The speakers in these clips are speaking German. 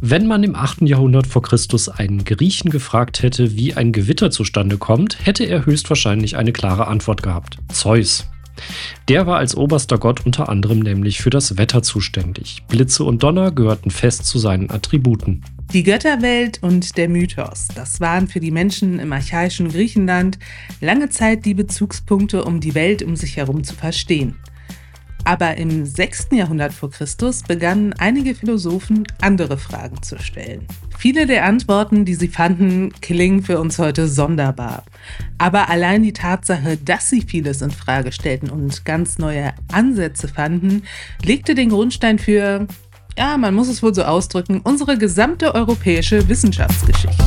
Wenn man im 8. Jahrhundert vor Christus einen Griechen gefragt hätte, wie ein Gewitter zustande kommt, hätte er höchstwahrscheinlich eine klare Antwort gehabt: Zeus. Der war als oberster Gott unter anderem nämlich für das Wetter zuständig. Blitze und Donner gehörten fest zu seinen Attributen. Die Götterwelt und der Mythos, das waren für die Menschen im archaischen Griechenland lange Zeit die Bezugspunkte, um die Welt um sich herum zu verstehen. Aber im 6. Jahrhundert vor Christus begannen einige Philosophen, andere Fragen zu stellen. Viele der Antworten, die sie fanden, klingen für uns heute sonderbar. Aber allein die Tatsache, dass sie vieles in Frage stellten und ganz neue Ansätze fanden, legte den Grundstein für, ja, man muss es wohl so ausdrücken, unsere gesamte europäische Wissenschaftsgeschichte.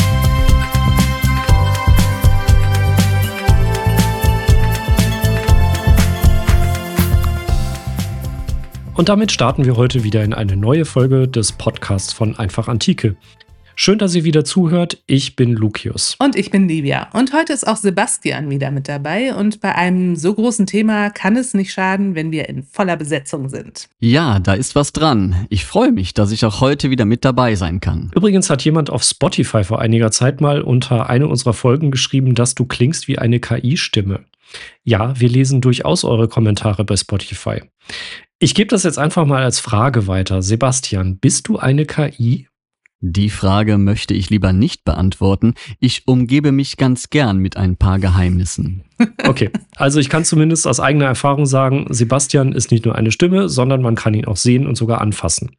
Und damit starten wir heute wieder in eine neue Folge des Podcasts von Einfach Antike. Schön, dass ihr wieder zuhört. Ich bin Lucius. Und ich bin Livia. Und heute ist auch Sebastian wieder mit dabei. Und bei einem so großen Thema kann es nicht schaden, wenn wir in voller Besetzung sind. Ja, da ist was dran. Ich freue mich, dass ich auch heute wieder mit dabei sein kann. Übrigens hat jemand auf Spotify vor einiger Zeit mal unter eine unserer Folgen geschrieben, dass du klingst wie eine KI-Stimme. Ja, wir lesen durchaus eure Kommentare bei Spotify. Ich gebe das jetzt einfach mal als Frage weiter. Sebastian, bist du eine KI? Die Frage möchte ich lieber nicht beantworten. Ich umgebe mich ganz gern mit ein paar Geheimnissen. Okay, also ich kann zumindest aus eigener Erfahrung sagen, Sebastian ist nicht nur eine Stimme, sondern man kann ihn auch sehen und sogar anfassen.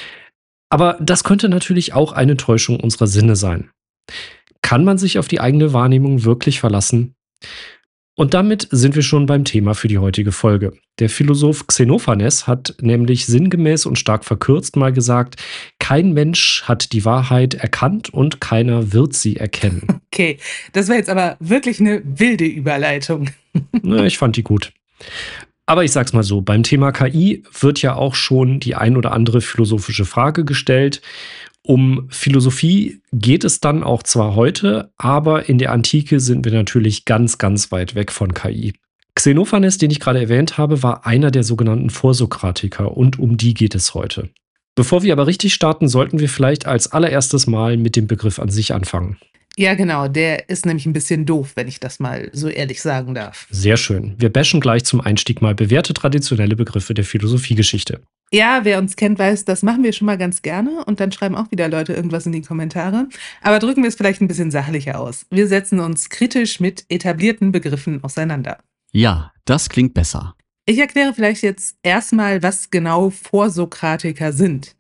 Aber das könnte natürlich auch eine Täuschung unserer Sinne sein. Kann man sich auf die eigene Wahrnehmung wirklich verlassen? Und damit sind wir schon beim Thema für die heutige Folge. Der Philosoph Xenophanes hat nämlich sinngemäß und stark verkürzt mal gesagt, kein Mensch hat die Wahrheit erkannt und keiner wird sie erkennen. Okay, das war jetzt aber wirklich eine wilde Überleitung. Ich fand die gut. Aber ich sag's mal so, beim Thema KI wird ja auch schon die ein oder andere philosophische Frage gestellt. Um Philosophie geht es dann auch zwar heute, aber in der Antike sind wir natürlich ganz, ganz weit weg von KI. Xenophanes, den ich gerade erwähnt habe, war einer der sogenannten Vorsokratiker und um die geht es heute. Bevor wir aber richtig starten, sollten wir vielleicht als allererstes mal mit dem Begriff an sich anfangen. Ja, genau, der ist nämlich ein bisschen doof, wenn ich das mal so ehrlich sagen darf. Sehr schön. Wir bashen gleich zum Einstieg mal bewährte traditionelle Begriffe der Philosophiegeschichte. Ja, wer uns kennt, weiß, das machen wir schon mal ganz gerne und dann schreiben auch wieder Leute irgendwas in die Kommentare. Aber drücken wir es vielleicht ein bisschen sachlicher aus. Wir setzen uns kritisch mit etablierten Begriffen auseinander. Ja, das klingt besser. Ich erkläre vielleicht jetzt erstmal, was genau Vorsokratiker sind.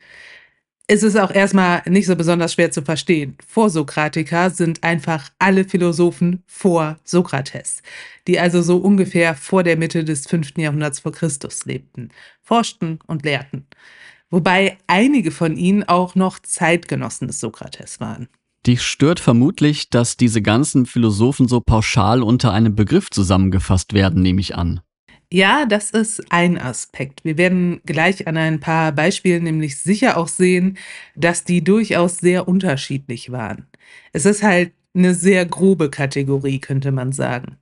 Es ist auch erstmal nicht so besonders schwer zu verstehen. Vorsokratiker sind einfach alle Philosophen vor Sokrates, die also so ungefähr vor der Mitte des 5. Jahrhunderts vor Christus lebten, forschten und lehrten. Wobei einige von ihnen auch noch Zeitgenossen des Sokrates waren. Dich stört vermutlich, dass diese ganzen Philosophen so pauschal unter einem Begriff zusammengefasst werden, nehme ich an. Ja, das ist ein Aspekt. Wir werden gleich an ein paar Beispielen nämlich sicher auch sehen, dass die durchaus sehr unterschiedlich waren. Es ist halt eine sehr grobe Kategorie, könnte man sagen.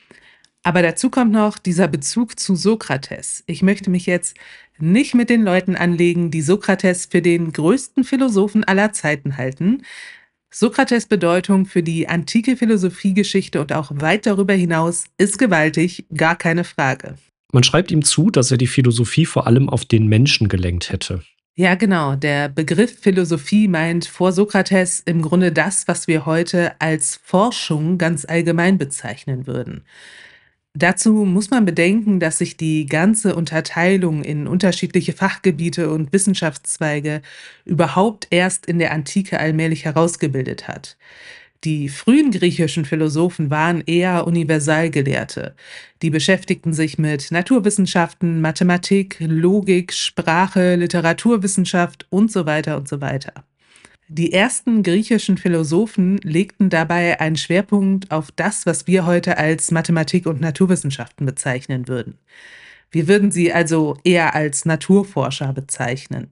Aber dazu kommt noch dieser Bezug zu Sokrates. Ich möchte mich jetzt nicht mit den Leuten anlegen, die Sokrates für den größten Philosophen aller Zeiten halten. Sokrates' Bedeutung für die antike Philosophiegeschichte und auch weit darüber hinaus ist gewaltig, gar keine Frage. Man schreibt ihm zu, dass er die Philosophie vor allem auf den Menschen gelenkt hätte. Ja, genau. Der Begriff Philosophie meint vor Sokrates im Grunde das, was wir heute als Forschung ganz allgemein bezeichnen würden. Dazu muss man bedenken, dass sich die ganze Unterteilung in unterschiedliche Fachgebiete und Wissenschaftszweige überhaupt erst in der Antike allmählich herausgebildet hat. Die frühen griechischen Philosophen waren eher Universalgelehrte. Die beschäftigten sich mit Naturwissenschaften, Mathematik, Logik, Sprache, Literaturwissenschaft und so weiter und so weiter. Die ersten griechischen Philosophen legten dabei einen Schwerpunkt auf das, was wir heute als Mathematik und Naturwissenschaften bezeichnen würden. Wir würden sie also eher als Naturforscher bezeichnen.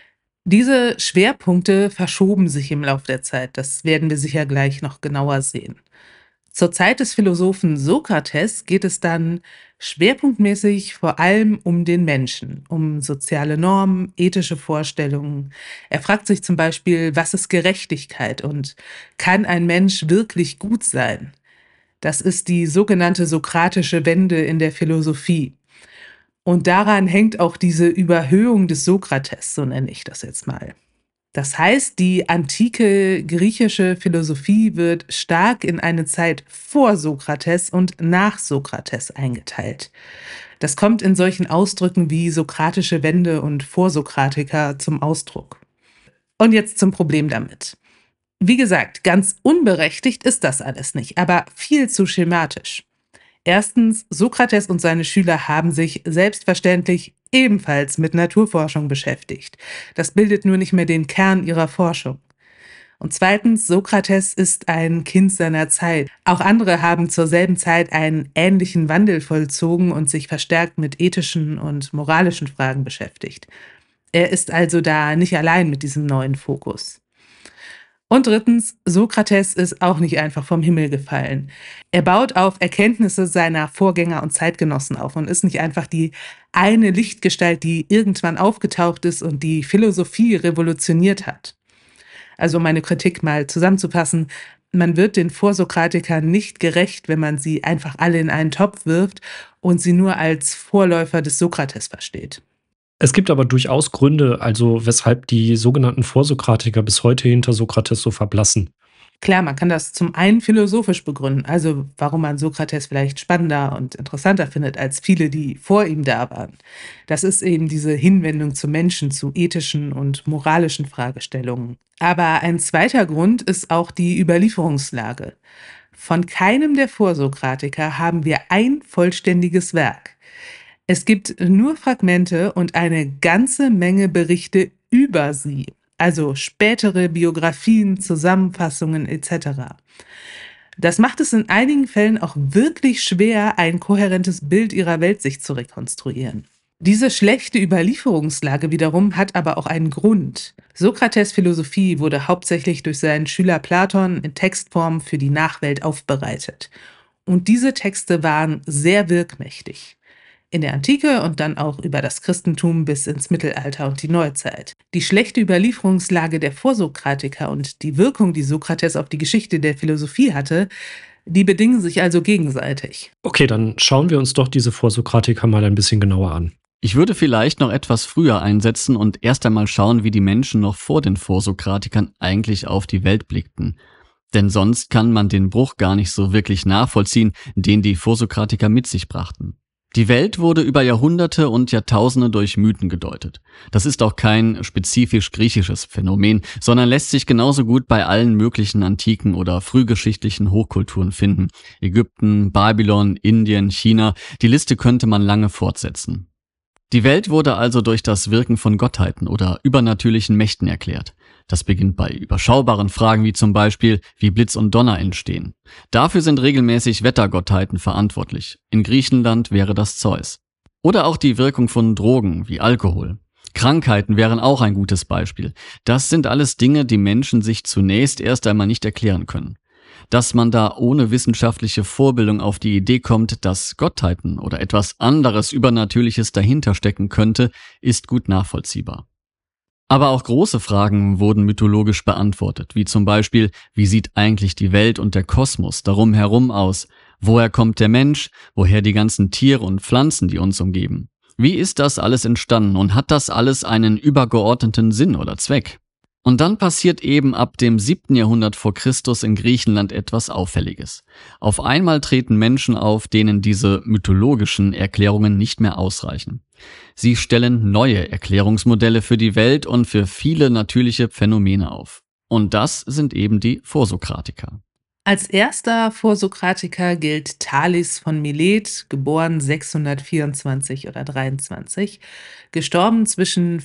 Diese Schwerpunkte verschoben sich im Laufe der Zeit. Das werden wir sicher gleich noch genauer sehen. Zur Zeit des Philosophen Sokrates geht es dann schwerpunktmäßig vor allem um den Menschen, um soziale Normen, ethische Vorstellungen. Er fragt sich zum Beispiel, was ist Gerechtigkeit und kann ein Mensch wirklich gut sein? Das ist die sogenannte sokratische Wende in der Philosophie. Und daran hängt auch diese Überhöhung des Sokrates, so nenne ich das jetzt mal. Das heißt, die antike griechische Philosophie wird stark in eine Zeit vor Sokrates und nach Sokrates eingeteilt. Das kommt in solchen Ausdrücken wie sokratische Wende und Vorsokratiker zum Ausdruck. Und jetzt zum Problem damit. Wie gesagt, ganz unberechtigt ist das alles nicht, aber viel zu schematisch. Erstens, Sokrates und seine Schüler haben sich selbstverständlich ebenfalls mit Naturforschung beschäftigt. Das bildet nur nicht mehr den Kern ihrer Forschung. Und zweitens, Sokrates ist ein Kind seiner Zeit. Auch andere haben zur selben Zeit einen ähnlichen Wandel vollzogen und sich verstärkt mit ethischen und moralischen Fragen beschäftigt. Er ist also da nicht allein mit diesem neuen Fokus. Und drittens, Sokrates ist auch nicht einfach vom Himmel gefallen. Er baut auf Erkenntnisse seiner Vorgänger und Zeitgenossen auf und ist nicht einfach die eine Lichtgestalt, die irgendwann aufgetaucht ist und die Philosophie revolutioniert hat. Also um meine Kritik mal zusammenzufassen, man wird den Vorsokratikern nicht gerecht, wenn man sie einfach alle in einen Topf wirft und sie nur als Vorläufer des Sokrates versteht. Es gibt aber durchaus Gründe, also weshalb die sogenannten Vorsokratiker bis heute hinter Sokrates so verblassen. Klar, man kann das zum einen philosophisch begründen, also warum man Sokrates vielleicht spannender und interessanter findet als viele, die vor ihm da waren. Das ist eben diese Hinwendung zum Menschen, zu ethischen und moralischen Fragestellungen. Aber ein zweiter Grund ist auch die Überlieferungslage. Von keinem der Vorsokratiker haben wir ein vollständiges Werk. Es gibt nur Fragmente und eine ganze Menge Berichte über sie, also spätere Biografien, Zusammenfassungen etc. Das macht es in einigen Fällen auch wirklich schwer, ein kohärentes Bild ihrer Welt sich zu rekonstruieren. Diese schlechte Überlieferungslage wiederum hat aber auch einen Grund. Sokrates' Philosophie wurde hauptsächlich durch seinen Schüler Platon in Textform für die Nachwelt aufbereitet. Und diese Texte waren sehr wirkmächtig. In der Antike und dann auch über das Christentum bis ins Mittelalter und die Neuzeit. Die schlechte Überlieferungslage der Vorsokratiker und die Wirkung, die Sokrates auf die Geschichte der Philosophie hatte, die bedingen sich also gegenseitig. Okay, dann schauen wir uns doch diese Vorsokratiker mal ein bisschen genauer an. Ich würde vielleicht noch etwas früher einsetzen und erst einmal schauen, wie die Menschen noch vor den Vorsokratikern eigentlich auf die Welt blickten. Denn sonst kann man den Bruch gar nicht so wirklich nachvollziehen, den die Vorsokratiker mit sich brachten. Die Welt wurde über Jahrhunderte und Jahrtausende durch Mythen gedeutet. Das ist auch kein spezifisch griechisches Phänomen, sondern lässt sich genauso gut bei allen möglichen antiken oder frühgeschichtlichen Hochkulturen finden. Ägypten, Babylon, Indien, China, die Liste könnte man lange fortsetzen. Die Welt wurde also durch das Wirken von Gottheiten oder übernatürlichen Mächten erklärt. Das beginnt bei überschaubaren Fragen wie zum Beispiel, wie Blitz und Donner entstehen. Dafür sind regelmäßig Wettergottheiten verantwortlich. In Griechenland wäre das Zeus. Oder auch die Wirkung von Drogen wie Alkohol. Krankheiten wären auch ein gutes Beispiel. Das sind alles Dinge, die Menschen sich zunächst erst einmal nicht erklären können. Dass man da ohne wissenschaftliche Vorbildung auf die Idee kommt, dass Gottheiten oder etwas anderes Übernatürliches dahinter stecken könnte, ist gut nachvollziehbar. Aber auch große Fragen wurden mythologisch beantwortet, wie zum Beispiel, wie sieht eigentlich die Welt und der Kosmos darum herum aus? Woher kommt der Mensch? Woher die ganzen Tiere und Pflanzen, die uns umgeben? Wie ist das alles entstanden und hat das alles einen übergeordneten Sinn oder Zweck? Und dann passiert eben ab dem 7. Jahrhundert vor Christus in Griechenland etwas Auffälliges. Auf einmal treten Menschen auf, denen diese mythologischen Erklärungen nicht mehr ausreichen. Sie stellen neue Erklärungsmodelle für die Welt und für viele natürliche Phänomene auf. Und das sind eben die Vorsokratiker. Als erster Vorsokratiker gilt Thales von Milet, geboren 624 oder 23, gestorben zwischen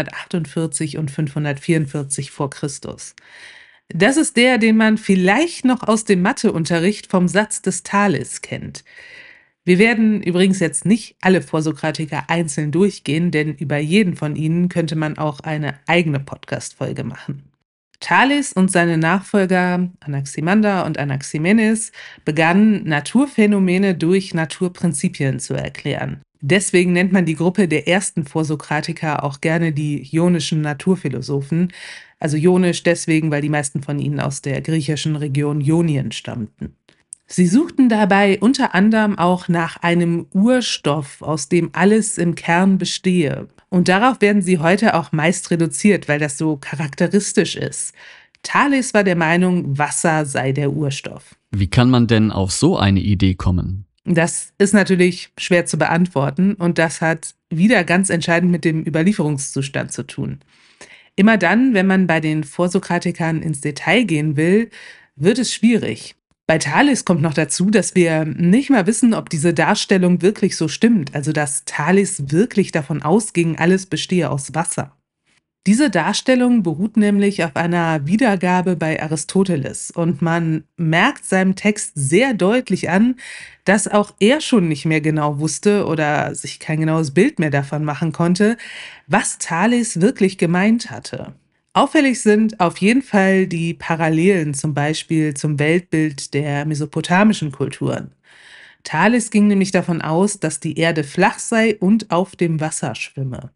548 und 544 vor Christus. Das ist der, den man vielleicht noch aus dem Matheunterricht vom Satz des Thales kennt. Wir werden übrigens jetzt nicht alle Vorsokratiker einzeln durchgehen, denn über jeden von ihnen könnte man auch eine eigene Podcast-Folge machen. Thales und seine Nachfolger Anaximander und Anaximenes begannen, Naturphänomene durch Naturprinzipien zu erklären. Deswegen nennt man die Gruppe der ersten Vorsokratiker auch gerne die ionischen Naturphilosophen. Also ionisch deswegen, weil die meisten von ihnen aus der griechischen Region Ionien stammten. Sie suchten dabei unter anderem auch nach einem Urstoff, aus dem alles im Kern bestehe. Und darauf werden sie heute auch meist reduziert, weil das so charakteristisch ist. Thales war der Meinung, Wasser sei der Urstoff. Wie kann man denn auf so eine Idee kommen? Das ist natürlich schwer zu beantworten und das hat wieder ganz entscheidend mit dem Überlieferungszustand zu tun. Immer dann, wenn man bei den Vorsokratikern ins Detail gehen will, wird es schwierig. Bei Thales kommt noch dazu, dass wir nicht mal wissen, ob diese Darstellung wirklich so stimmt, also dass Thales wirklich davon ausging, alles bestehe aus Wasser. Diese Darstellung beruht nämlich auf einer Wiedergabe bei Aristoteles und man merkt seinem Text sehr deutlich an, dass auch er schon nicht mehr genau wusste oder sich kein genaues Bild mehr davon machen konnte, was Thales wirklich gemeint hatte. Auffällig sind auf jeden Fall die Parallelen zum Beispiel zum Weltbild der mesopotamischen Kulturen. Thales ging nämlich davon aus, dass die Erde flach sei und auf dem Wasser schwimme.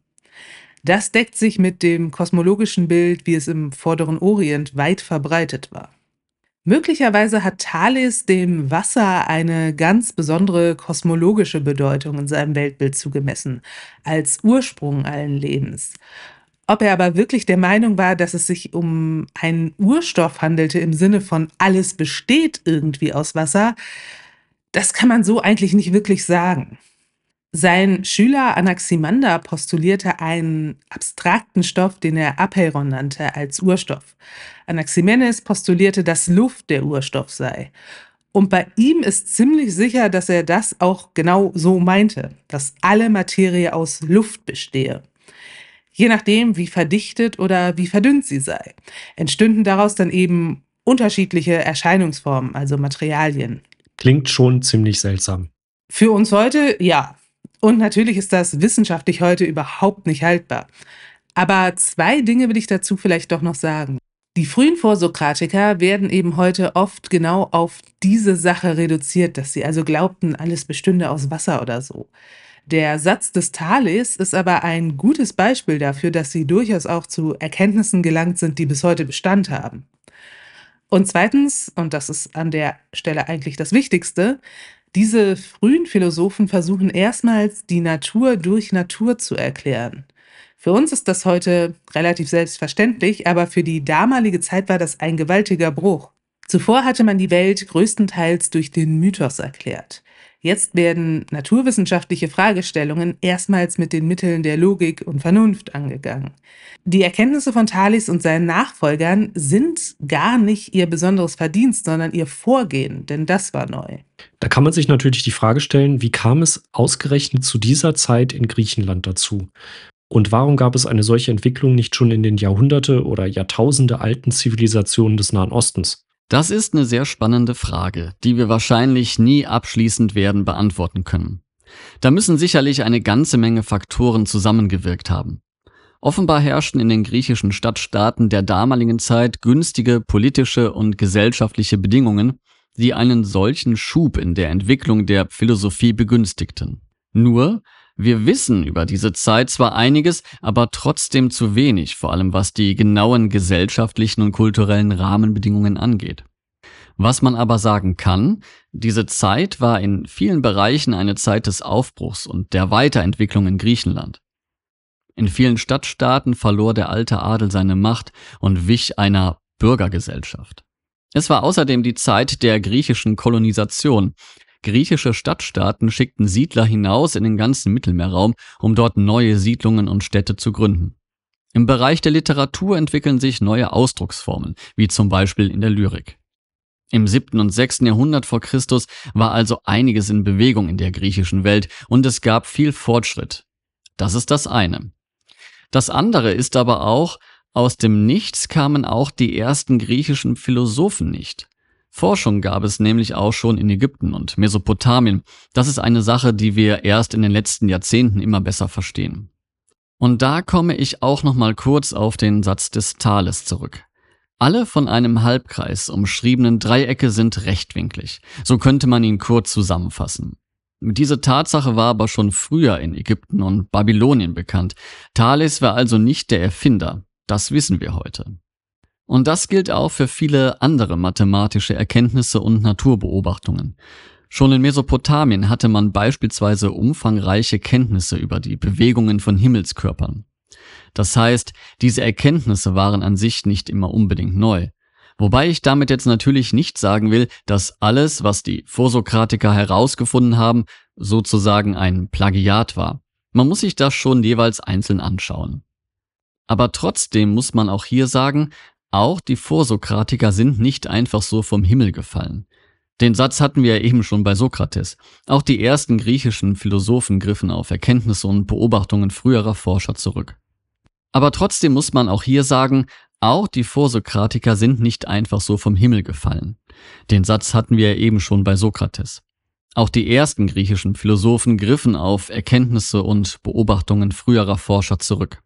Das deckt sich mit dem kosmologischen Bild, wie es im Vorderen Orient weit verbreitet war. Möglicherweise hat Thales dem Wasser eine ganz besondere kosmologische Bedeutung in seinem Weltbild zugemessen, als Ursprung allen Lebens. Ob er aber wirklich der Meinung war, dass es sich um einen Urstoff handelte im Sinne von alles besteht irgendwie aus Wasser, das kann man so eigentlich nicht wirklich sagen. Sein Schüler Anaximander postulierte einen abstrakten Stoff, den er Apeiron nannte, als Urstoff. Anaximenes postulierte, dass Luft der Urstoff sei. Und bei ihm ist ziemlich sicher, dass er das auch genau so meinte, dass alle Materie aus Luft bestehe. Je nachdem, wie verdichtet oder wie verdünnt sie sei, entstünden daraus dann eben unterschiedliche Erscheinungsformen, also Materialien. Klingt schon ziemlich seltsam. Für uns heute, ja. Und natürlich ist das wissenschaftlich heute überhaupt nicht haltbar. Aber 2 Dinge will ich dazu vielleicht doch noch sagen. Die frühen Vorsokratiker werden eben heute oft genau auf diese Sache reduziert, dass sie also glaubten, alles bestünde aus Wasser oder so. Der Satz des Thales ist aber ein gutes Beispiel dafür, dass sie durchaus auch zu Erkenntnissen gelangt sind, die bis heute Bestand haben. Und zweitens, und das ist an der Stelle eigentlich das Wichtigste, diese frühen Philosophen versuchen erstmals, die Natur durch Natur zu erklären. Für uns ist das heute relativ selbstverständlich, aber für die damalige Zeit war das ein gewaltiger Bruch. Zuvor hatte man die Welt größtenteils durch den Mythos erklärt. Jetzt werden naturwissenschaftliche Fragestellungen erstmals mit den Mitteln der Logik und Vernunft angegangen. Die Erkenntnisse von Thales und seinen Nachfolgern sind gar nicht ihr besonderes Verdienst, sondern ihr Vorgehen, denn das war neu. Da kann man sich natürlich die Frage stellen, wie kam es ausgerechnet zu dieser Zeit in Griechenland dazu? Und warum gab es eine solche Entwicklung nicht schon in den Jahrhunderte oder Jahrtausende alten Zivilisationen des Nahen Ostens? Das ist eine sehr spannende Frage, die wir wahrscheinlich nie abschließend werden beantworten können. Da müssen sicherlich eine ganze Menge Faktoren zusammengewirkt haben. Offenbar herrschten in den griechischen Stadtstaaten der damaligen Zeit günstige politische und gesellschaftliche Bedingungen, die einen solchen Schub in der Entwicklung der Philosophie begünstigten. Nur, wir wissen über diese Zeit zwar einiges, aber trotzdem zu wenig, vor allem was die genauen gesellschaftlichen und kulturellen Rahmenbedingungen angeht. Was man aber sagen kann, diese Zeit war in vielen Bereichen eine Zeit des Aufbruchs und der Weiterentwicklung in Griechenland. In vielen Stadtstaaten verlor der alte Adel seine Macht und wich einer Bürgergesellschaft. Es war außerdem die Zeit der griechischen Kolonisation. Griechische Stadtstaaten schickten Siedler hinaus in den ganzen Mittelmeerraum, um dort neue Siedlungen und Städte zu gründen. Im Bereich der Literatur entwickeln sich neue Ausdrucksformen, wie zum Beispiel in der Lyrik. Im 7. und 6. Jahrhundert vor Christus war also einiges in Bewegung in der griechischen Welt und es gab viel Fortschritt. Das ist das eine. Das andere ist aber auch, aus dem Nichts kamen auch die ersten griechischen Philosophen nicht. Forschung gab es nämlich auch schon in Ägypten und Mesopotamien. Das ist eine Sache, die wir erst in den letzten Jahrzehnten immer besser verstehen. Und da komme ich auch noch mal kurz auf den Satz des Thales zurück. Alle von einem Halbkreis umschriebenen Dreiecke sind rechtwinklig. So könnte man ihn kurz zusammenfassen. Diese Tatsache war aber schon früher in Ägypten und Babylonien bekannt. Thales war also nicht der Erfinder. Das wissen wir heute. Und das gilt auch für viele andere mathematische Erkenntnisse und Naturbeobachtungen. Schon in Mesopotamien hatte man beispielsweise umfangreiche Kenntnisse über die Bewegungen von Himmelskörpern. Das heißt, diese Erkenntnisse waren an sich nicht immer unbedingt neu. Wobei ich damit jetzt natürlich nicht sagen will, dass alles, was die Vorsokratiker herausgefunden haben, sozusagen ein Plagiat war. Man muss sich das schon jeweils einzeln anschauen. Aber trotzdem muss man auch hier sagen, auch die Vorsokratiker sind nicht einfach so vom Himmel gefallen. Den Satz hatten wir ja eben schon bei Sokrates. Auch die ersten griechischen Philosophen griffen auf Erkenntnisse und Beobachtungen früherer Forscher zurück. Aber trotzdem muss man auch hier sagen, auch die Vorsokratiker sind nicht einfach so vom Himmel gefallen. Den Satz hatten wir ja eben schon bei Sokrates. Auch die ersten griechischen Philosophen griffen auf Erkenntnisse und Beobachtungen früherer Forscher zurück.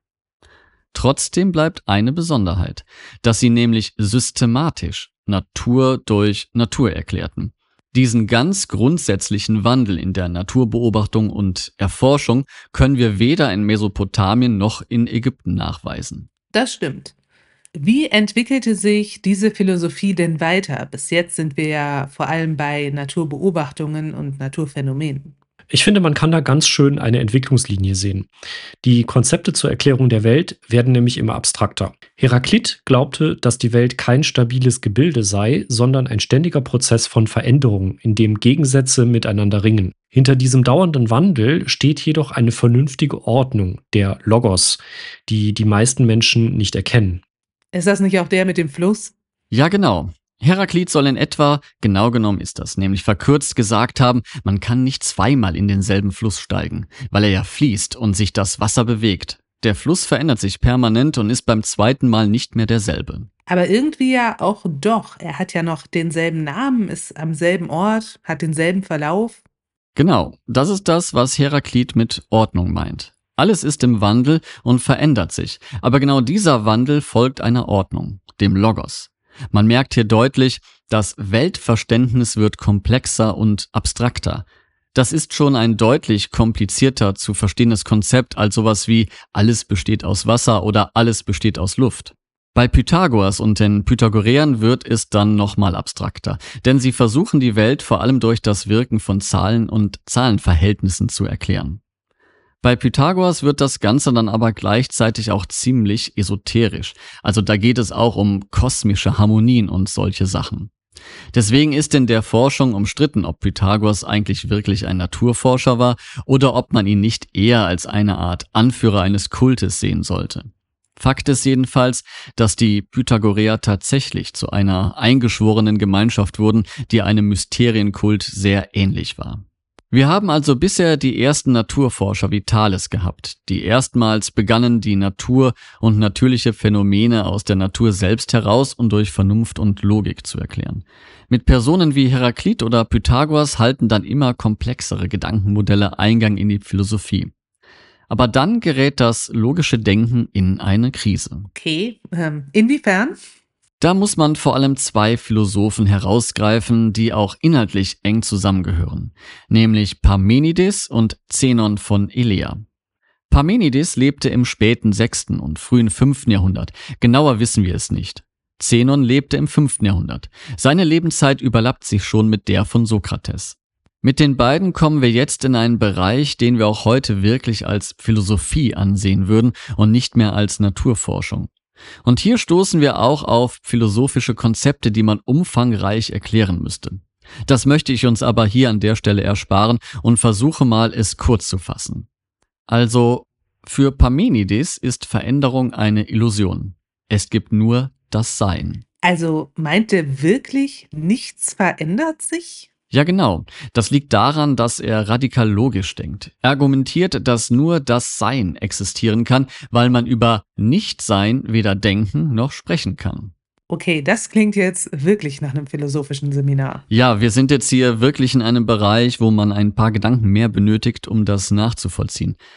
Trotzdem bleibt eine Besonderheit, dass sie nämlich systematisch Natur durch Natur erklärten. Diesen ganz grundsätzlichen Wandel in der Naturbeobachtung und Erforschung können wir weder in Mesopotamien noch in Ägypten nachweisen. Das stimmt. Wie entwickelte sich diese Philosophie denn weiter? Bis jetzt sind wir ja vor allem bei Naturbeobachtungen und Naturphänomenen. Ich finde, man kann da ganz schön eine Entwicklungslinie sehen. Die Konzepte zur Erklärung der Welt werden nämlich immer abstrakter. Heraklit glaubte, dass die Welt kein stabiles Gebilde sei, sondern ein ständiger Prozess von Veränderung, in dem Gegensätze miteinander ringen. Hinter diesem dauernden Wandel steht jedoch eine vernünftige Ordnung, der Logos, die die meisten Menschen nicht erkennen. Ist das nicht auch der mit dem Fluss? Ja, genau. Heraklit soll in etwa, genau genommen ist das, nämlich verkürzt gesagt haben, man kann nicht zweimal in denselben Fluss steigen, weil er ja fließt und sich das Wasser bewegt. Der Fluss verändert sich permanent und ist beim zweiten Mal nicht mehr derselbe. Aber irgendwie ja auch doch. Er hat ja noch denselben Namen, ist am selben Ort, hat denselben Verlauf. Genau, das ist das, was Heraklit mit Ordnung meint. Alles ist im Wandel und verändert sich, aber genau dieser Wandel folgt einer Ordnung, dem Logos. Man merkt hier deutlich, das Weltverständnis wird komplexer und abstrakter. Das ist schon ein deutlich komplizierter zu verstehendes Konzept als sowas wie alles besteht aus Wasser oder alles besteht aus Luft. Bei Pythagoras und den Pythagoreern wird es dann nochmal abstrakter, denn sie versuchen die Welt vor allem durch das Wirken von Zahlen und Zahlenverhältnissen zu erklären. Bei Pythagoras wird das Ganze dann aber gleichzeitig auch ziemlich esoterisch. Also da geht es auch um kosmische Harmonien und solche Sachen. Deswegen ist in der Forschung umstritten, ob Pythagoras eigentlich wirklich ein Naturforscher war oder ob man ihn nicht eher als eine Art Anführer eines Kultes sehen sollte. Fakt ist jedenfalls, dass die Pythagoreer tatsächlich zu einer eingeschworenen Gemeinschaft wurden, die einem Mysterienkult sehr ähnlich war. Wir haben also bisher die ersten Naturforscher wie Thales gehabt, die erstmals begannen, die Natur und natürliche Phänomene aus der Natur selbst heraus und durch Vernunft und Logik zu erklären. Mit Personen wie Heraklit oder Pythagoras halten dann immer komplexere Gedankenmodelle Eingang in die Philosophie. Aber dann gerät das logische Denken in eine Krise. Okay, inwiefern? Da muss man vor allem zwei Philosophen herausgreifen, die auch inhaltlich eng zusammengehören, nämlich Parmenides und Zenon von Elea. Parmenides lebte im späten 6. und frühen 5. Jahrhundert, genauer wissen wir es nicht. Zenon lebte im 5. Jahrhundert. Seine Lebenszeit überlappt sich schon mit der von Sokrates. Mit den beiden kommen wir jetzt in einen Bereich, den wir auch heute wirklich als Philosophie ansehen würden und nicht mehr als Naturforschung. Und hier stoßen wir auch auf philosophische Konzepte, die man umfangreich erklären müsste. Das möchte ich uns aber hier an der Stelle ersparen und versuche mal, es kurz zu fassen. Also, für Parmenides ist Veränderung eine Illusion. Es gibt nur das Sein. Also meint er wirklich, nichts verändert sich? Ja, genau. Das liegt daran, dass er radikal logisch denkt. Er argumentiert, dass nur das Sein existieren kann, weil man über Nichtsein weder denken noch sprechen kann. Okay, das klingt jetzt wirklich nach einem philosophischen Seminar. Ja, wir sind jetzt hier wirklich in einem Bereich, wo man ein paar Gedanken mehr benötigt, um das nachzuvollziehen.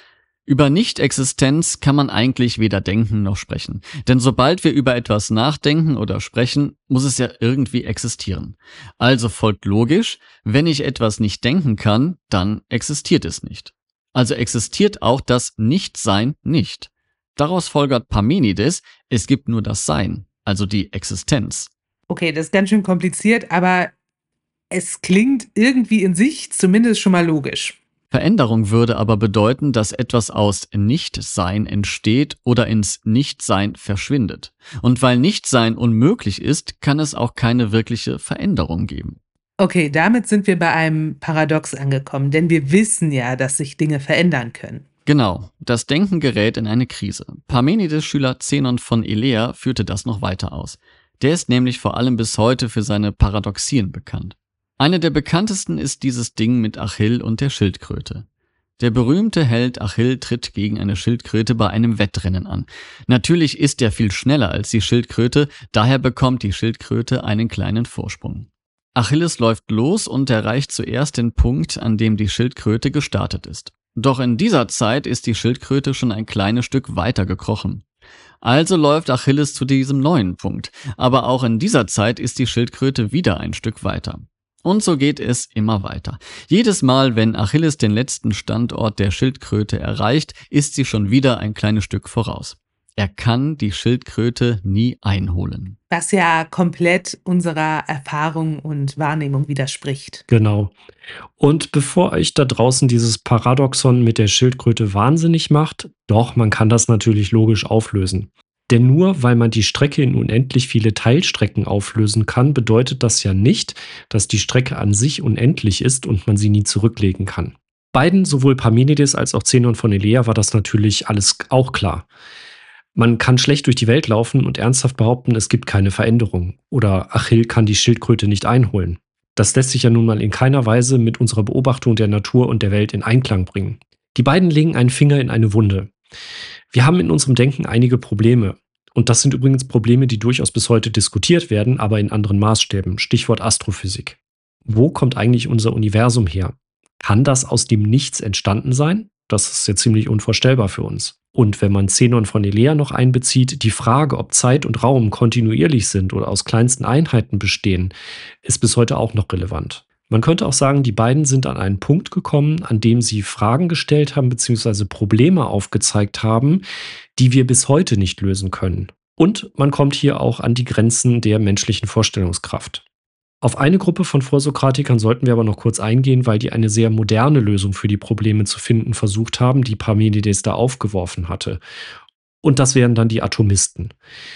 Über Nicht-Existenz kann man eigentlich weder denken noch sprechen. Denn sobald wir über etwas nachdenken oder sprechen, muss es ja irgendwie existieren. Also folgt logisch, wenn ich etwas nicht denken kann, dann existiert es nicht. Also existiert auch das Nichtsein nicht. Daraus folgert Parmenides, es gibt nur das Sein, also die Existenz. Okay, das ist ganz schön kompliziert, aber es klingt irgendwie in sich zumindest schon mal logisch. Veränderung würde aber bedeuten, dass etwas aus Nichtsein entsteht oder ins Nichtsein verschwindet. Und weil Nichtsein unmöglich ist, kann es auch keine wirkliche Veränderung geben. Okay, damit sind wir bei einem Paradox angekommen, denn wir wissen ja, dass sich Dinge verändern können. Genau, das Denken gerät in eine Krise. Parmenides' Schüler Zenon von Elea führte das noch weiter aus. Der ist nämlich vor allem bis heute für seine Paradoxien bekannt. Eine der bekanntesten ist dieses Ding mit Achill und der Schildkröte. Der berühmte Held Achill tritt gegen eine Schildkröte bei einem Wettrennen an. Natürlich ist er viel schneller als die Schildkröte, daher bekommt die Schildkröte einen kleinen Vorsprung. Achilles läuft los und erreicht zuerst den Punkt, an dem die Schildkröte gestartet ist. Doch in dieser Zeit ist die Schildkröte schon ein kleines Stück weiter gekrochen. Also läuft Achilles zu diesem neuen Punkt, aber auch in dieser Zeit ist die Schildkröte wieder ein Stück weiter. Und so geht es immer weiter. Jedes Mal, wenn Achilles den letzten Standort der Schildkröte erreicht, ist sie schon wieder ein kleines Stück voraus. Er kann die Schildkröte nie einholen. Was ja komplett unserer Erfahrung und Wahrnehmung widerspricht. Genau. Und bevor euch da draußen dieses Paradoxon mit der Schildkröte wahnsinnig macht, doch, man kann das natürlich logisch auflösen. Denn nur weil man die Strecke in unendlich viele Teilstrecken auflösen kann, bedeutet das ja nicht, dass die Strecke an sich unendlich ist und man sie nie zurücklegen kann. Beiden, sowohl Parmenides als auch Zenon von Elea, war das natürlich alles auch klar. Man kann schlecht durch die Welt laufen und ernsthaft behaupten, es gibt keine Veränderung. Oder Achill kann die Schildkröte nicht einholen. Das lässt sich ja nun mal in keiner Weise mit unserer Beobachtung der Natur und der Welt in Einklang bringen. Die beiden legen einen Finger in eine Wunde. Wir haben in unserem Denken einige Probleme. Und das sind übrigens Probleme, die durchaus bis heute diskutiert werden, aber in anderen Maßstäben. Stichwort Astrophysik. Wo kommt eigentlich unser Universum her? Kann das aus dem Nichts entstanden sein? Das ist ja ziemlich unvorstellbar für uns. Und wenn man Zenon von Elea noch einbezieht, die Frage, ob Zeit und Raum kontinuierlich sind oder aus kleinsten Einheiten bestehen, ist bis heute auch noch relevant. Man könnte auch sagen, die beiden sind an einen Punkt gekommen, an dem sie Fragen gestellt haben bzw. Probleme aufgezeigt haben, die wir bis heute nicht lösen können. Und man kommt hier auch an die Grenzen der menschlichen Vorstellungskraft. Auf eine Gruppe von Vorsokratikern sollten wir aber noch kurz eingehen, weil die eine sehr moderne Lösung für die Probleme zu finden versucht haben, die Parmenides da aufgeworfen hatte. Und das wären dann die Atomisten.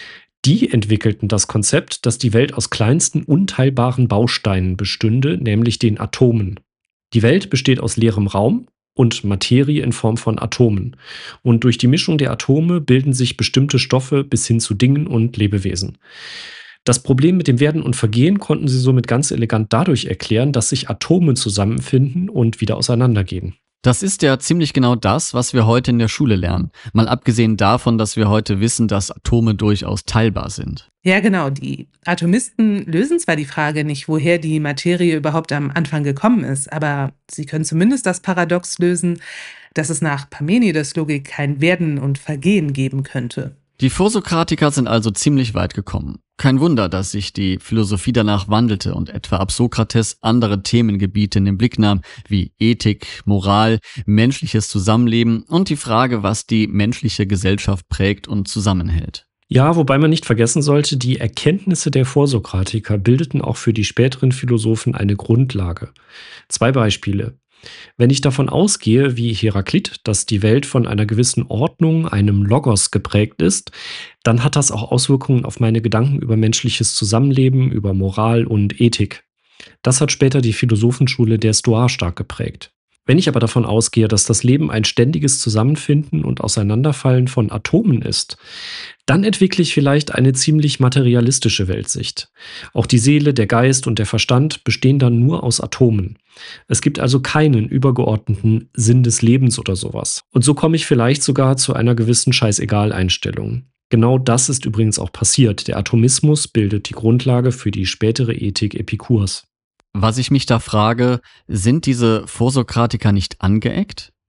Die entwickelten das Konzept, dass die Welt aus kleinsten unteilbaren Bausteinen bestünde, nämlich den Atomen. Die Welt besteht aus leerem Raum und Materie in Form von Atomen. Und durch die Mischung der Atome bilden sich bestimmte Stoffe bis hin zu Dingen und Lebewesen. Das Problem mit dem Werden und Vergehen konnten sie somit ganz elegant dadurch erklären, dass sich Atome zusammenfinden und wieder auseinandergehen. Das ist ja ziemlich genau das, was wir heute in der Schule lernen. Mal abgesehen davon, dass wir heute wissen, dass Atome durchaus teilbar sind. Ja, genau. Die Atomisten lösen zwar die Frage nicht, woher die Materie überhaupt am Anfang gekommen ist, aber sie können zumindest das Paradox lösen, dass es nach Parmenides' Logik kein Werden und Vergehen geben könnte. Die Vorsokratiker sind also ziemlich weit gekommen. Kein Wunder, dass sich die Philosophie danach wandelte und etwa ab Sokrates andere Themengebiete in den Blick nahm, wie Ethik, Moral, menschliches Zusammenleben und die Frage, was die menschliche Gesellschaft prägt und zusammenhält. Ja, wobei man nicht vergessen sollte, die Erkenntnisse der Vorsokratiker bildeten auch für die späteren Philosophen eine Grundlage. 2 Beispiele. Wenn ich davon ausgehe, wie Heraklit, dass die Welt von einer gewissen Ordnung, einem Logos geprägt ist, dann hat das auch Auswirkungen auf meine Gedanken über menschliches Zusammenleben, über Moral und Ethik. Das hat später die Philosophenschule der Stoa stark geprägt. Wenn ich aber davon ausgehe, dass das Leben ein ständiges Zusammenfinden und Auseinanderfallen von Atomen ist, dann entwickle ich vielleicht eine ziemlich materialistische Weltsicht. Auch die Seele, der Geist und der Verstand bestehen dann nur aus Atomen. Es gibt also keinen übergeordneten Sinn des Lebens oder sowas. Und so komme ich vielleicht sogar zu einer gewissen Scheißegal-Einstellung. Genau das ist übrigens auch passiert. Der Atomismus bildet die Grundlage für die spätere Ethik Epikurs. Was ich mich da frage, sind diese Vorsokratiker nicht angeeckt?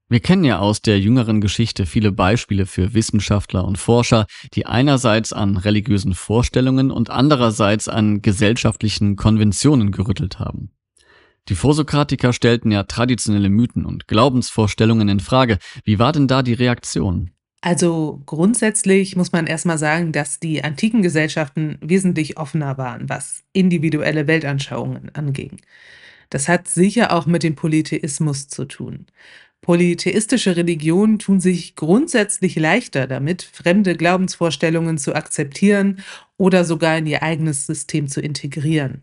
Wir kennen ja aus der jüngeren Geschichte viele Beispiele für Wissenschaftler und Forscher, die einerseits an religiösen Vorstellungen und andererseits an gesellschaftlichen Konventionen gerüttelt haben. Die Vorsokratiker stellten ja traditionelle Mythen und Glaubensvorstellungen in Frage. Wie war denn da die Reaktion? Also grundsätzlich muss man erstmal sagen, dass die antiken Gesellschaften wesentlich offener waren, was individuelle Weltanschauungen anging. Das hat sicher auch mit dem Polytheismus zu tun. Polytheistische Religionen tun sich grundsätzlich leichter damit, fremde Glaubensvorstellungen zu akzeptieren oder sogar in ihr eigenes System zu integrieren.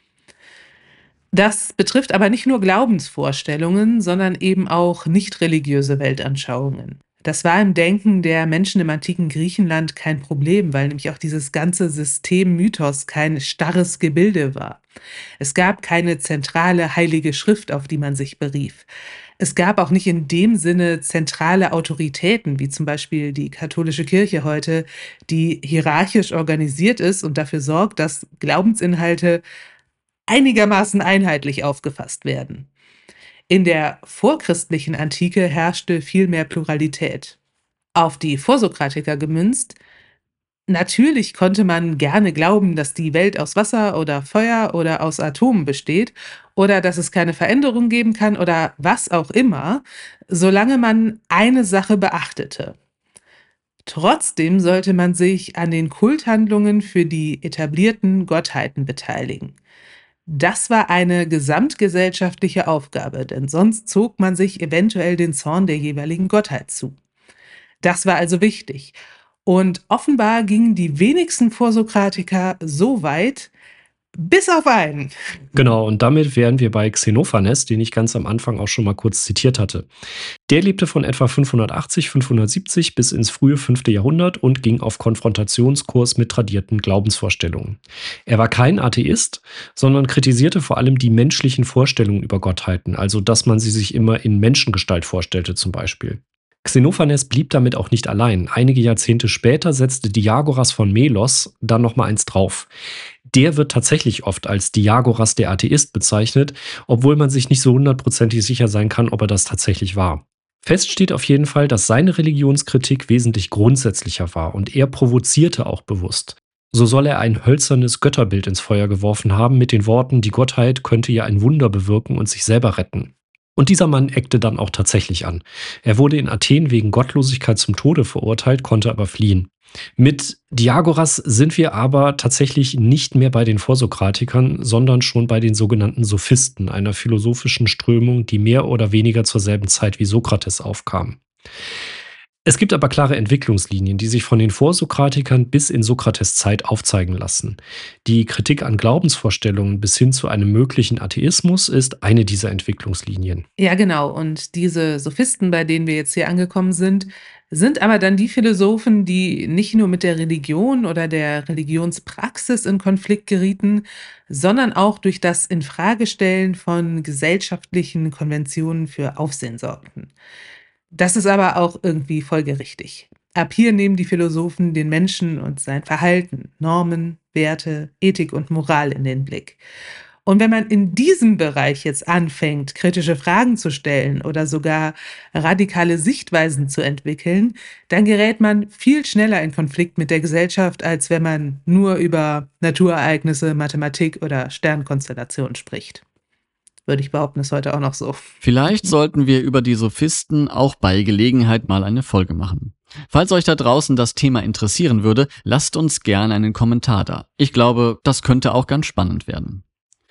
Das betrifft aber nicht nur Glaubensvorstellungen, sondern eben auch nicht religiöse Weltanschauungen. Das war im Denken der Menschen im antiken Griechenland kein Problem, weil nämlich auch dieses ganze System Mythos kein starres Gebilde war. Es gab keine zentrale heilige Schrift, auf die man sich berief. Es gab auch nicht in dem Sinne zentrale Autoritäten, wie zum Beispiel die katholische Kirche heute, die hierarchisch organisiert ist und dafür sorgt, dass Glaubensinhalte einigermaßen einheitlich aufgefasst werden. In der vorchristlichen Antike herrschte viel mehr Pluralität. Auf die Vorsokratiker gemünzt, natürlich konnte man gerne glauben, dass die Welt aus Wasser oder Feuer oder aus Atomen besteht oder dass es keine Veränderung geben kann oder was auch immer, solange man eine Sache beachtete. Trotzdem sollte man sich an den Kulthandlungen für die etablierten Gottheiten beteiligen. Das war eine gesamtgesellschaftliche Aufgabe, denn sonst zog man sich eventuell den Zorn der jeweiligen Gottheit zu. Das war also wichtig. Und offenbar gingen die wenigsten Vorsokratiker so weit, bis auf einen. Genau, und damit wären wir bei Xenophanes, den ich ganz am Anfang auch schon mal kurz zitiert hatte. Der lebte von etwa 580, 570 bis ins frühe 5. Jahrhundert und ging auf Konfrontationskurs mit tradierten Glaubensvorstellungen. Er war kein Atheist, sondern kritisierte vor allem die menschlichen Vorstellungen über Gottheiten, also dass man sie sich immer in Menschengestalt vorstellte zum Beispiel. Xenophanes blieb damit auch nicht allein. Einige Jahrzehnte später setzte Diagoras von Melos dann nochmal eins drauf. Der wird tatsächlich oft als Diagoras der Atheist bezeichnet, obwohl man sich nicht so hundertprozentig sicher sein kann, ob er das tatsächlich war. Fest steht auf jeden Fall, dass seine Religionskritik wesentlich grundsätzlicher war und er provozierte auch bewusst. So soll er ein hölzernes Götterbild ins Feuer geworfen haben mit den Worten, die Gottheit könnte ja ein Wunder bewirken und sich selber retten. Und dieser Mann eckte dann auch tatsächlich an. Er wurde in Athen wegen Gottlosigkeit zum Tode verurteilt, konnte aber fliehen. Mit Diagoras sind wir aber tatsächlich nicht mehr bei den Vorsokratikern, sondern schon bei den sogenannten Sophisten, einer philosophischen Strömung, die mehr oder weniger zur selben Zeit wie Sokrates aufkam. Es gibt aber klare Entwicklungslinien, die sich von den Vorsokratikern bis in Sokrates Zeit aufzeigen lassen. Die Kritik an Glaubensvorstellungen bis hin zu einem möglichen Atheismus ist eine dieser Entwicklungslinien. Ja, genau. Und diese Sophisten, bei denen wir jetzt hier angekommen sind aber dann die Philosophen, die nicht nur mit der Religion oder der Religionspraxis in Konflikt gerieten, sondern auch durch das Infragestellen von gesellschaftlichen Konventionen für Aufsehen sorgten. Das ist aber auch irgendwie folgerichtig. Ab hier nehmen die Philosophen den Menschen und sein Verhalten, Normen, Werte, Ethik und Moral in den Blick. Und wenn man in diesem Bereich jetzt anfängt, kritische Fragen zu stellen oder sogar radikale Sichtweisen zu entwickeln, dann gerät man viel schneller in Konflikt mit der Gesellschaft, als wenn man nur über Naturereignisse, Mathematik oder Sternkonstellationen spricht. Würde ich behaupten, ist heute auch noch so. Vielleicht sollten wir über die Sophisten auch bei Gelegenheit mal eine Folge machen. Falls euch da draußen das Thema interessieren würde, lasst uns gerne einen Kommentar da. Ich glaube, das könnte auch ganz spannend werden.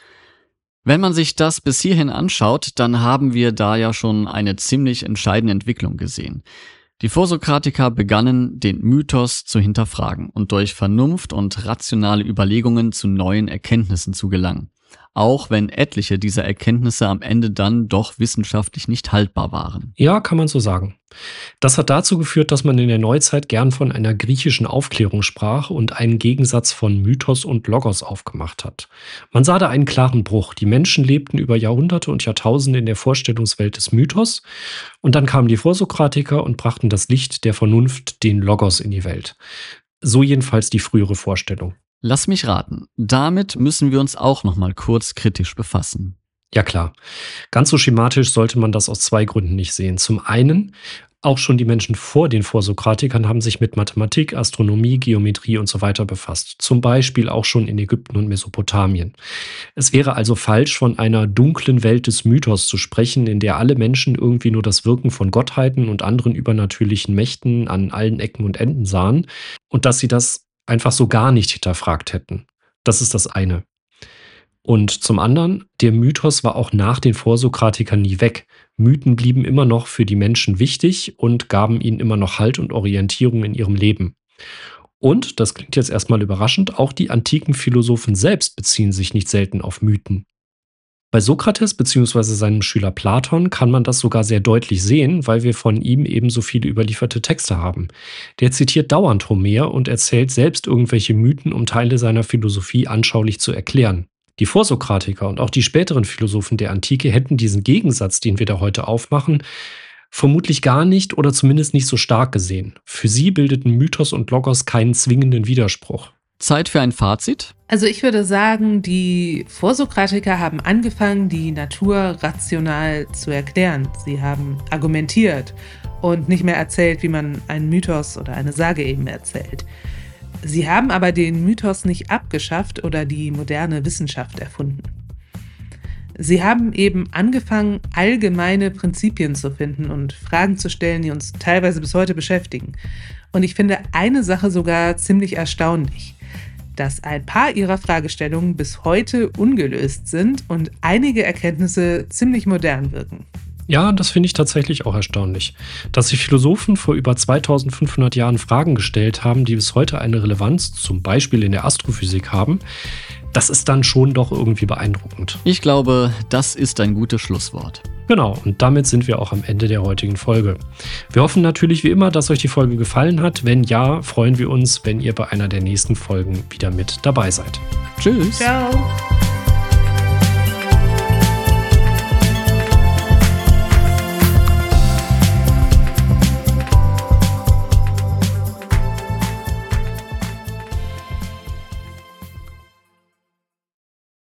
Wenn man sich das bis hierhin anschaut, dann haben wir da ja schon eine ziemlich entscheidende Entwicklung gesehen. Die Vorsokratiker begannen, den Mythos zu hinterfragen und durch Vernunft und rationale Überlegungen zu neuen Erkenntnissen zu gelangen. Auch wenn etliche dieser Erkenntnisse am Ende dann doch wissenschaftlich nicht haltbar waren. Ja, kann man so sagen. Das hat dazu geführt, dass man in der Neuzeit gern von einer griechischen Aufklärung sprach und einen Gegensatz von Mythos und Logos aufgemacht hat. Man sah da einen klaren Bruch. Die Menschen lebten über Jahrhunderte und Jahrtausende in der Vorstellungswelt des Mythos und dann kamen die Vorsokratiker und brachten das Licht der Vernunft, den Logos, in die Welt. So jedenfalls die frühere Vorstellung. Lass mich raten, damit müssen wir uns auch noch mal kurz kritisch befassen. Ja klar, ganz so schematisch sollte man das aus zwei Gründen nicht sehen. Zum einen, auch schon die Menschen vor den Vorsokratikern haben sich mit Mathematik, Astronomie, Geometrie und so weiter befasst. Zum Beispiel auch schon in Ägypten und Mesopotamien. Es wäre also falsch, von einer dunklen Welt des Mythos zu sprechen, in der alle Menschen irgendwie nur das Wirken von Gottheiten und anderen übernatürlichen Mächten an allen Ecken und Enden sahen und dass sie das einfach so gar nicht hinterfragt hätten. Das ist das eine. Und zum anderen, der Mythos war auch nach den Vorsokratikern nie weg. Mythen blieben immer noch für die Menschen wichtig und gaben ihnen immer noch Halt und Orientierung in ihrem Leben. Und, das klingt jetzt erstmal überraschend, auch die antiken Philosophen selbst beziehen sich nicht selten auf Mythen. Bei Sokrates bzw. seinem Schüler Platon kann man das sogar sehr deutlich sehen, weil wir von ihm ebenso viele überlieferte Texte haben. Der zitiert dauernd Homer und erzählt selbst irgendwelche Mythen, um Teile seiner Philosophie anschaulich zu erklären. Die Vorsokratiker und auch die späteren Philosophen der Antike hätten diesen Gegensatz, den wir da heute aufmachen, vermutlich gar nicht oder zumindest nicht so stark gesehen. Für sie bildeten Mythos und Logos keinen zwingenden Widerspruch. Zeit für ein Fazit? Also ich würde sagen, die Vorsokratiker haben angefangen, die Natur rational zu erklären. Sie haben argumentiert und nicht mehr erzählt, wie man einen Mythos oder eine Sage eben erzählt. Sie haben aber den Mythos nicht abgeschafft oder die moderne Wissenschaft erfunden. Sie haben eben angefangen, allgemeine Prinzipien zu finden und Fragen zu stellen, die uns teilweise bis heute beschäftigen. Und ich finde eine Sache sogar ziemlich erstaunlich, dass ein paar ihrer Fragestellungen bis heute ungelöst sind und einige Erkenntnisse ziemlich modern wirken. Ja, das finde ich tatsächlich auch erstaunlich. Dass sich Philosophen vor über 2500 Jahren Fragen gestellt haben, die bis heute eine Relevanz, zum Beispiel in der Astrophysik haben, das ist dann schon doch irgendwie beeindruckend. Ich glaube, das ist ein gutes Schlusswort. Genau, und damit sind wir auch am Ende der heutigen Folge. Wir hoffen natürlich wie immer, dass euch die Folge gefallen hat. Wenn ja, freuen wir uns, wenn ihr bei einer der nächsten Folgen wieder mit dabei seid. Tschüss. Ciao.